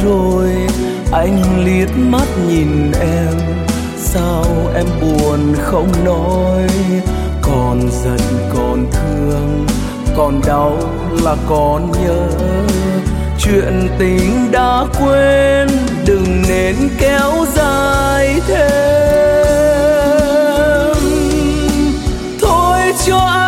rồi. Anh liếc mắt nhìn em, sao em buồn không nói? Còn giận còn thương, còn đau là còn nhớ. Chuyện tình đã quên, đừng nên kéo dài thêm. Thôi cho